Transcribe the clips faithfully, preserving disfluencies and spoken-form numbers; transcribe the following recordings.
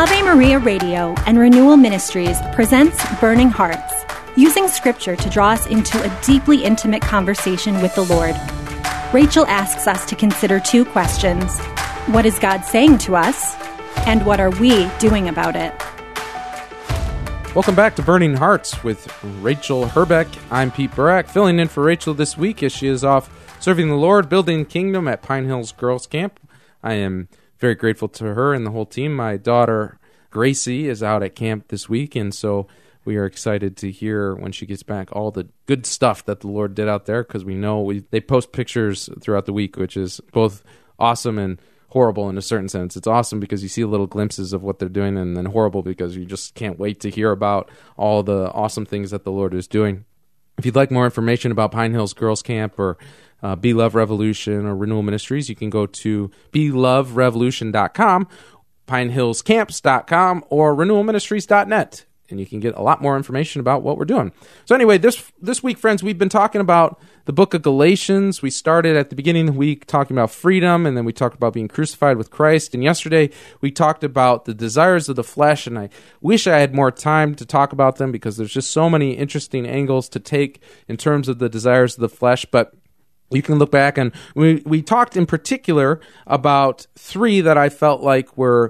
Ave Maria Radio and Renewal Ministries presents Burning Hearts, using Scripture to draw us into a deeply intimate conversation with the Lord. Rachel asks us to consider two questions. What is God saying to us? And what are we doing about it? Welcome back to Burning Hearts with Rachel Herbeck. I'm Pete Barak, filling in for Rachel this week as she is off serving the Lord, building the kingdom at Pine Hills Girls Camp. I am very grateful to her and the whole team. My daughter, Gracie, is out at camp this week, and so we are excited to hear when she gets back all the good stuff that the Lord did out there, because we know we, they post pictures throughout the week, which is both awesome and horrible in a certain sense. It's awesome because you see little glimpses of what they're doing, and then horrible because you just can't wait to hear about all the awesome things that the Lord is doing. If you'd like more information about Pine Hills Girls Camp or uh, Be Love Revolution or Renewal Ministries, you can go to be love revolution dot com, pine hills camps dot com, or renewal ministries dot net, and you can get a lot more information about what we're doing. So anyway, this this week, friends, we've been talking about the book of Galatians. We started at the beginning of the week talking about freedom, and then we talked about being crucified with Christ. And yesterday, we talked about the desires of the flesh, and I wish I had more time to talk about them because there's just so many interesting angles to take in terms of the desires of the flesh. But you can look back, and we, we talked in particular about three that I felt like were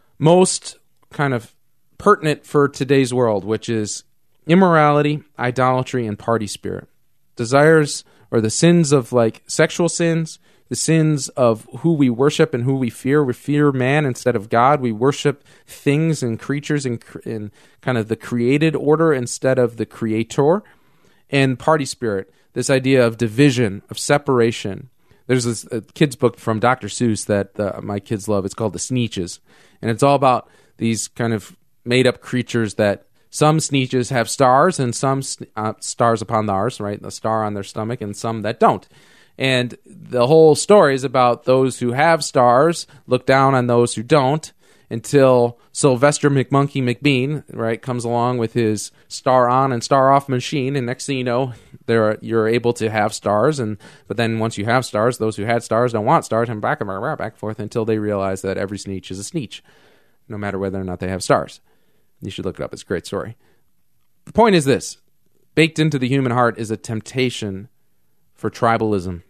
most kind of pertinent for today's world, which is immorality, idolatry, and party spirit. Desires or the sins of like sexual sins, the sins of who we worship and who we fear. We fear man instead of God. We worship things and creatures in, in kind of the created order instead of the creator. And party spirit, this idea of division, of separation. There's this a kid's book from Doctor Seuss that uh, my kids love. It's called The Sneetches. And it's all about these kind of made-up creatures that some Sneetches have stars and some uh, stars upon theirs, right? The star on their stomach, and some that don't. And the whole story is about those who have stars look down on those who don't until Sylvester McMonkey McBean, right, comes along with his star on and star off machine, and next thing you know, there you're able to have stars. And but then once you have stars, those who had stars don't want stars, and back and back, back and forth until they realize that every Sneetch is a Sneetch, no matter whether or not they have stars. You should look it up. It's a great story. The point is this. Baked into the human heart is a temptation for tribalism,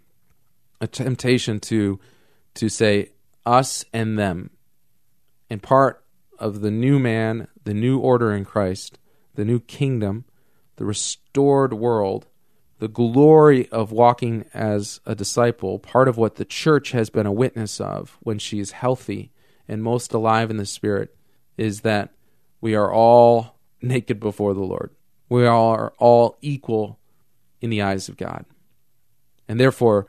a temptation to to say us and them. And part of the new man, the new order in Christ, the new kingdom, the restored world, the glory of walking as a disciple, part of what the church has been a witness of when she is healthy and most alive in the Spirit, is that we are all naked before the Lord. We are all equal in the eyes of God. And therefore,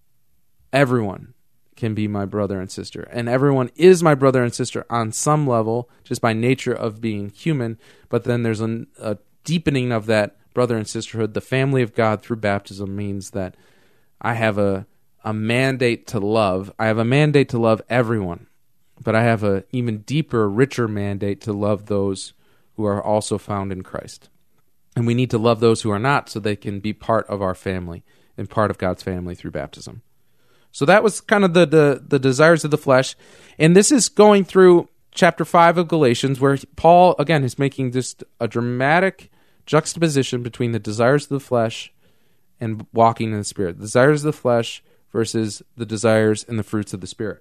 everyone can be my brother and sister. And everyone is my brother and sister on some level, just by nature of being human. But then there's a, a deepening of that brother and sisterhood. The family of God through baptism means that I have a, a mandate to love. I have a mandate to love everyone. But I have an even deeper, richer mandate to love those who are also found in Christ. And we need to love those who are not so they can be part of our family and part of God's family through baptism. So that was kind of the, the, the desires of the flesh. And this is going through chapter five of Galatians, where Paul, again, is making just a dramatic juxtaposition between the desires of the flesh and walking in the Spirit. The desires of the flesh versus the desires and the fruits of the Spirit.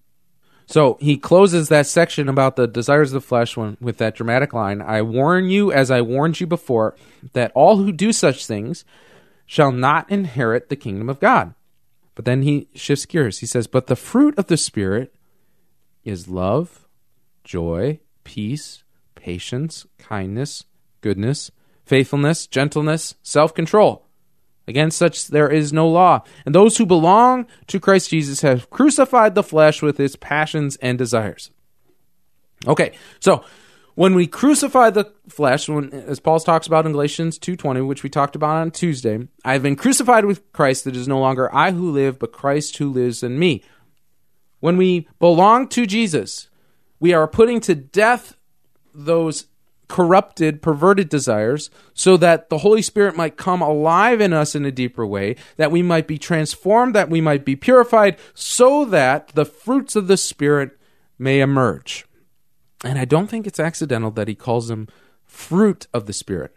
So he closes that section about the desires of the flesh one, with that dramatic line, I warn you, as I warned you before, that all who do such things shall not inherit the kingdom of God. But then he shifts gears. He says, but the fruit of the Spirit is love, joy, peace, patience, kindness, goodness, faithfulness, gentleness, self-control. Against such there is no law. And those who belong to Christ Jesus have crucified the flesh with its passions and desires. Okay, so when we crucify the flesh, when, as Paul talks about in Galatians two twenty, which we talked about on Tuesday, I have been crucified with Christ. It is no longer I who live, but Christ who lives in me. When we belong to Jesus, we are putting to death those corrupted, perverted desires, so that the Holy Spirit might come alive in us in a deeper way, that we might be transformed, that we might be purified, so that the fruits of the Spirit may emerge. And I don't think it's accidental that he calls them fruit of the Spirit.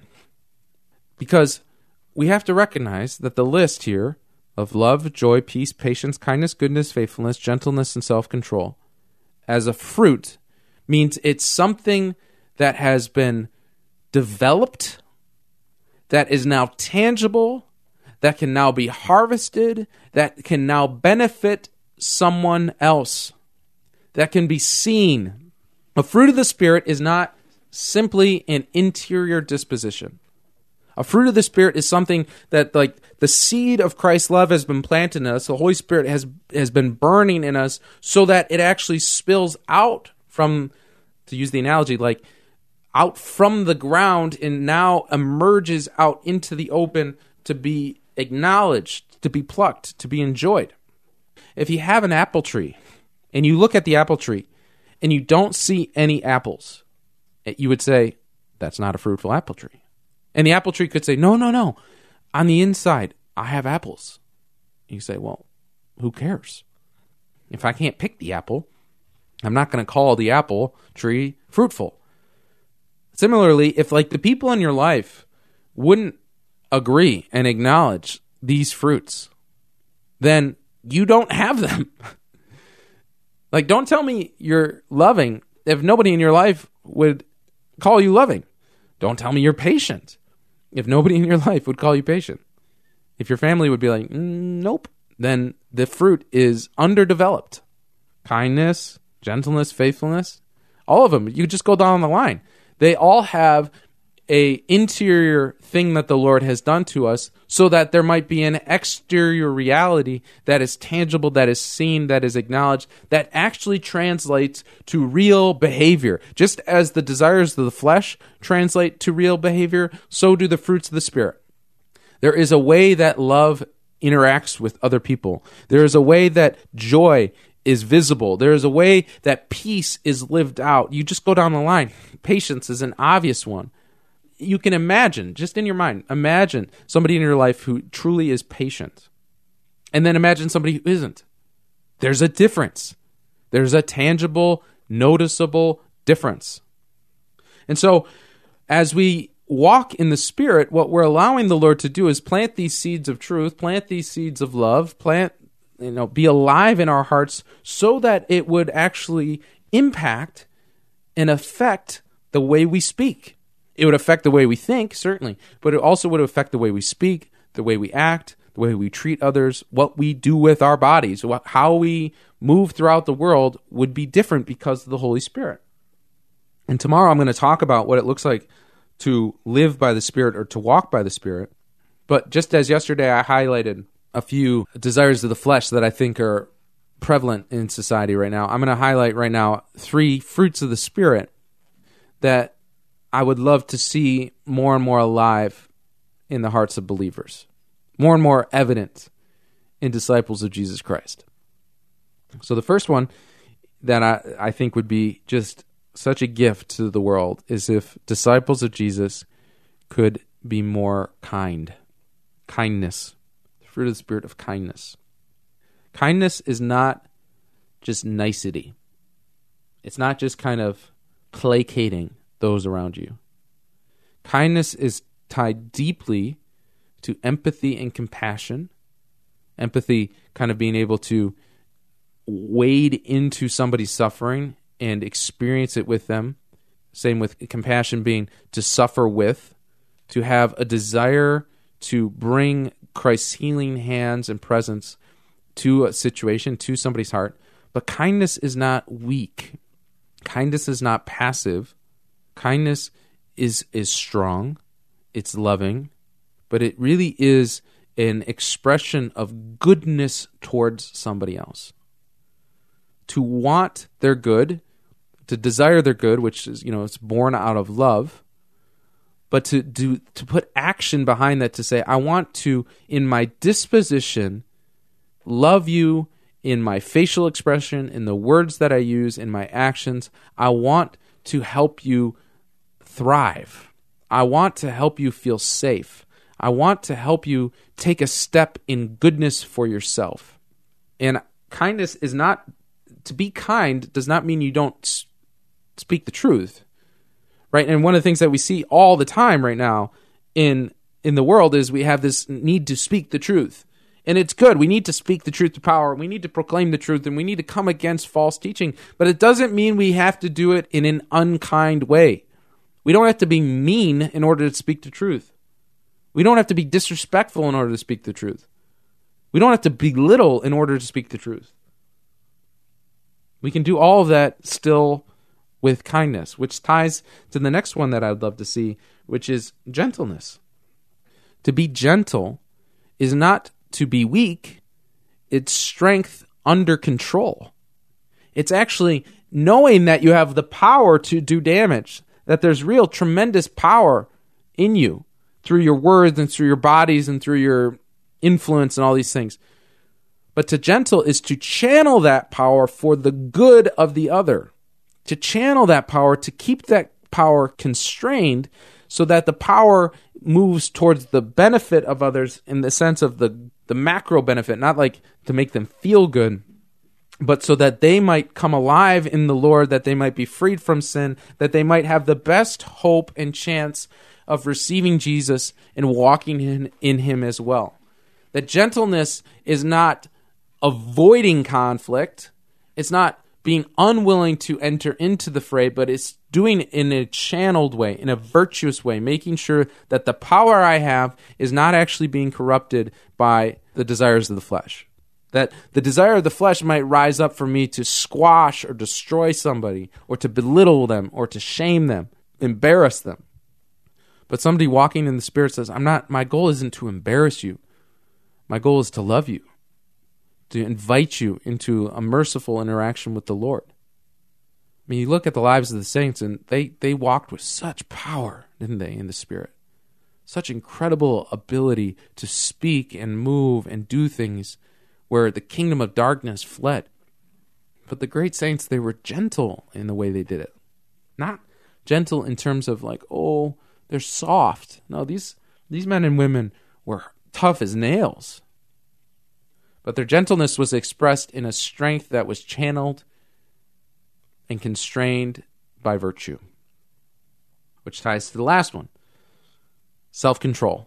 Because we have to recognize that the list here of love, joy, peace, patience, kindness, goodness, faithfulness, gentleness, and self-control as a fruit means it's something that has been developed, that is now tangible, that can now be harvested, that can now benefit someone else, that can be seen. A fruit of the Spirit is not simply an interior disposition. A fruit of the Spirit is something that, like, the seed of Christ's love has been planted in us. The Holy Spirit has has been burning in us so that it actually spills out from, to use the analogy, like out from the ground and now emerges out into the open to be acknowledged, to be plucked, to be enjoyed. If you have an apple tree and you look at the apple tree and you don't see any apples, you would say, that's not a fruitful apple tree. And the apple tree could say, no, no, no. On the inside, I have apples. You say, well, who cares? If I can't pick the apple, I'm not going to call the apple tree fruitful. Similarly, if like the people in your life wouldn't agree and acknowledge these fruits, then you don't have them. Like, don't tell me you're loving if nobody in your life would call you loving. Don't tell me you're patient if nobody in your life would call you patient. If your family would be like, mm, nope, then the fruit is underdeveloped. Kindness, gentleness, faithfulness, all of them. You just go down the line. They all have a interior thing that the Lord has done to us so that there might be an exterior reality that is tangible, that is seen, that is acknowledged, that actually translates to real behavior. Just as the desires of the flesh translate to real behavior, so do the fruits of the Spirit. There is a way that love interacts with other people. There is a way that joy is visible. There is a way that peace is lived out. You just go down the line. Patience is an obvious one. You can imagine, just in your mind, imagine somebody in your life who truly is patient. And then imagine somebody who isn't. There's a difference. There's a tangible, noticeable difference. And so, as we walk in the Spirit, what we're allowing the Lord to do is plant these seeds of truth, plant these seeds of love, plant, you know, be alive in our hearts so that it would actually impact and affect the way we speak. It would affect the way we think, certainly, but it also would affect the way we speak, the way we act, the way we treat others, what we do with our bodies, what, how we move throughout the world would be different because of the Holy Spirit. And tomorrow I'm going to talk about what it looks like to live by the Spirit or to walk by the Spirit. But just as yesterday I highlighted a few desires of the flesh that I think are prevalent in society right now, I'm going to highlight right now three fruits of the Spirit that I would love to see more and more alive in the hearts of believers, more and more evident in disciples of Jesus Christ. So the first one that I, I think would be just such a gift to the world is if disciples of Jesus could be more kind. Kindness. The fruit of the Spirit of kindness. Kindness is not just nicety. It's not just kind of placating those around you. Kindness is tied deeply to empathy and compassion. Empathy kind of being able to wade into somebody's suffering and experience it with them. Same with compassion being to suffer with, to have a desire to bring Christ's healing hands and presence to a situation, to somebody's heart. But kindness is not weak. Kindness is not passive. Kindness is is strong, it's loving, but it really is an expression of goodness towards somebody else. To want their good, to desire their good, which is, you know, it's born out of love, but to do to put action behind that, to say, I want to, in my disposition, love you in my facial expression, in the words that I use, in my actions. I want to help you thrive. I want to help you feel safe. I want to help you take a step in goodness for yourself. And kindness is not, to be kind does not mean you don't speak the truth, right? And one of the things that we see all the time right now in in the world is we have this need to speak the truth. And it's good. We need to speak the truth to power. We need to proclaim the truth, and we need to come against false teaching. But it doesn't mean we have to do it in an unkind way. We don't have to be mean in order to speak the truth. We don't have to be disrespectful in order to speak the truth. We don't have to belittle in order to speak the truth. We can do all of that still with kindness, which ties to the next one that I'd love to see, which is gentleness. To be gentle is not to be weak, it's strength under control. It's actually knowing that you have the power to do damage, that there's real tremendous power in you through your words and through your bodies and through your influence and all these things. But to gentle is to channel that power for the good of the other, to channel that power, to keep that power constrained so that the power moves towards the benefit of others in the sense of the, the macro benefit, not like to make them feel good, but so that they might come alive in the Lord, that they might be freed from sin, that they might have the best hope and chance of receiving Jesus and walking in, in him as well. That gentleness is not avoiding conflict. It's not being unwilling to enter into the fray, but it's doing it in a channeled way, in a virtuous way, making sure that the power I have is not actually being corrupted by the desires of the flesh. That the desire of the flesh might rise up for me to squash or destroy somebody, or to belittle them, or to shame them, embarrass them. But somebody walking in the Spirit says, I'm not, my goal isn't to embarrass you. My goal is to love you, to invite you into a merciful interaction with the Lord. I mean, you look at the lives of the saints, and they, they walked with such power, didn't they, in the Spirit? Such incredible ability to speak and move and do things where the kingdom of darkness fled. But the great saints, they were gentle in the way they did it. Not gentle in terms of like, oh, they're soft. No, these these men and women were tough as nails. But their gentleness was expressed in a strength that was channeled and constrained by virtue. Which ties to the last one. Self-control.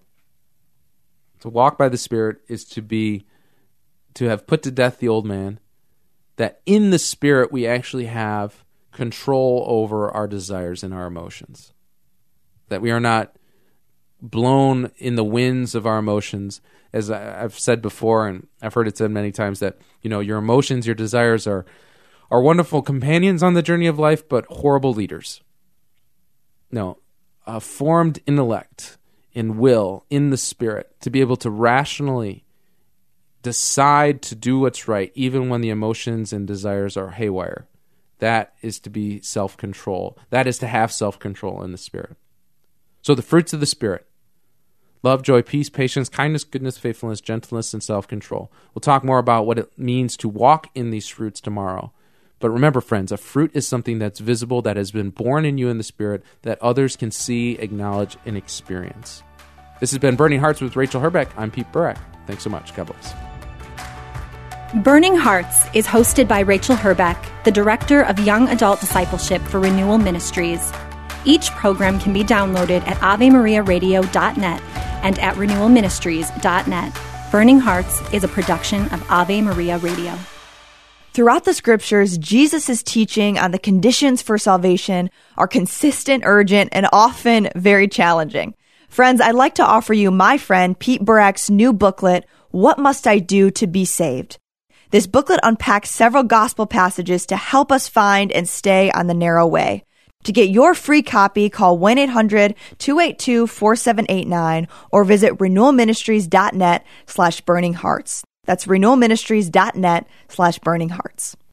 To walk by the Spirit is to be, to have put to death the old man, that in the Spirit we actually have control over our desires and our emotions. That we are not blown in the winds of our emotions. As I've said before, and I've heard it said many times, that, you know, your emotions, your desires are are wonderful companions on the journey of life, but horrible leaders. No, a formed intellect and will in the Spirit to be able to rationally decide to do what's right, even when the emotions and desires are haywire. That is to be self-control. That is to have self-control in the Spirit. So the fruits of the Spirit: love, joy, peace, patience, kindness, goodness, faithfulness, gentleness, and self-control. We'll talk more about what it means to walk in these fruits tomorrow. But remember, friends, a fruit is something that's visible, that has been born in you in the Spirit, that others can see, acknowledge, and experience. This has been Burning Hearts with Rachel Herbeck. I'm Pete Burak. Thanks so much. God bless. Burning Hearts is hosted by Rachel Herbeck, the Director of Young Adult Discipleship for Renewal Ministries. Each program can be downloaded at ave maria radio dot net and at renewal ministries dot net. Burning Hearts is a production of Ave Maria Radio. Throughout the scriptures, Jesus' teaching on the conditions for salvation are consistent, urgent, and often very challenging. Friends, I'd like to offer you my friend Pete Burak's new booklet, What Must I Do to Be Saved? This booklet unpacks several gospel passages to help us find and stay on the narrow way. To get your free copy, call one eight hundred two eight two four seven eight nine or visit renewal ministries dot net slash burning hearts. That's renewal ministries dot net slash burning hearts.